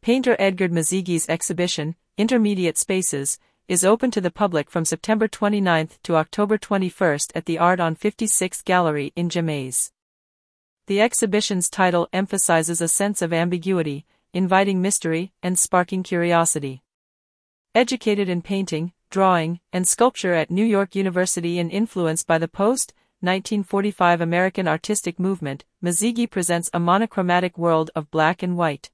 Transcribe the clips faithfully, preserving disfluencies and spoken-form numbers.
Painter Edgard Mazighi's exhibition, Intermediate Spaces, is open to the public from September twenty-ninth to October twenty-first at the Art on fifty-sixth Gallery in Jemaise. The exhibition's title emphasizes a sense of ambiguity, inviting mystery and sparking curiosity. Educated in painting, drawing, and sculpture at New York University and influenced by the post nineteen forty-five American artistic movement, Mazighi presents a monochromatic world of black and white.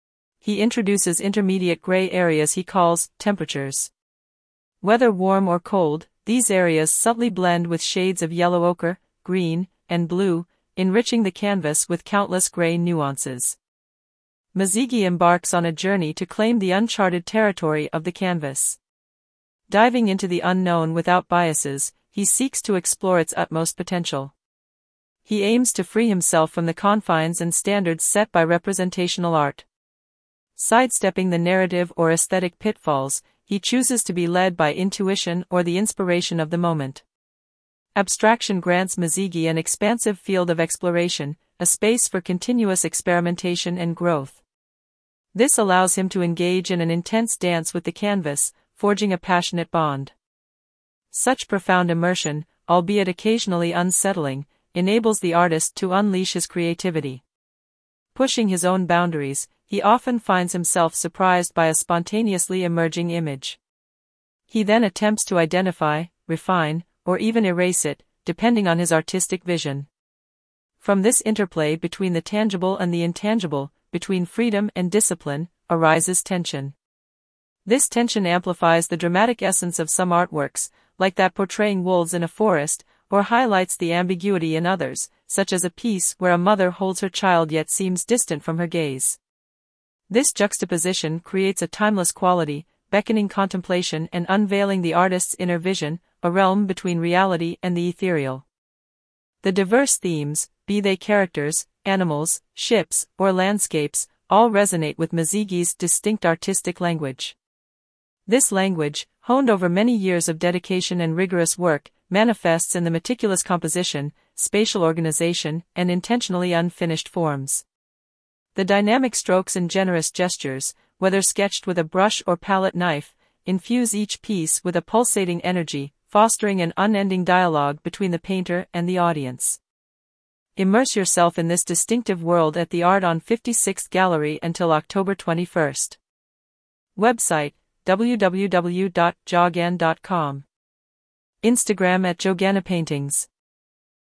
He introduces intermediate gray areas he calls temperatures. Whether warm or cold, these areas subtly blend with shades of yellow ochre, green, and blue, enriching the canvas with countless gray nuances. Mazighi embarks on a journey to claim the uncharted territory of the canvas. Diving into the unknown without biases, he seeks to explore its utmost potential. He aims to free himself from the confines and standards set by representational art. Sidestepping the narrative or aesthetic pitfalls, he chooses to be led by intuition or the inspiration of the moment. Abstraction grants Mazighi an expansive field of exploration, a space for continuous experimentation and growth. This allows him to engage in an intense dance with the canvas, forging a passionate bond. Such profound immersion, albeit occasionally unsettling, enables the artist to unleash his creativity. Pushing his own boundaries, he often finds himself surprised by a spontaneously emerging image. He then attempts to identify, refine, or even erase it, depending on his artistic vision. From this interplay between the tangible and the intangible, between freedom and discipline, arises tension. This tension amplifies the dramatic essence of some artworks, like that portraying wolves in a forest, or highlights the ambiguity in others, such as a piece where a mother holds her child yet seems distant from her gaze. This juxtaposition creates a timeless quality, beckoning contemplation and unveiling the artist's inner vision, a realm between reality and the ethereal. The diverse themes, be they characters, animals, ships, or landscapes, all resonate with Mazighi's distinct artistic language. This language, honed over many years of dedication and rigorous work, manifests in the meticulous composition, spatial organization, and intentionally unfinished forms. The dynamic strokes and generous gestures, whether sketched with a brush or palette knife, infuse each piece with a pulsating energy, fostering an unending dialogue between the painter and the audience. Immerse yourself in this distinctive world at the Art on fifty-sixth Gallery until October twenty-first. Website, w w w dot jogan dot com. Instagram at Jogana Paintings.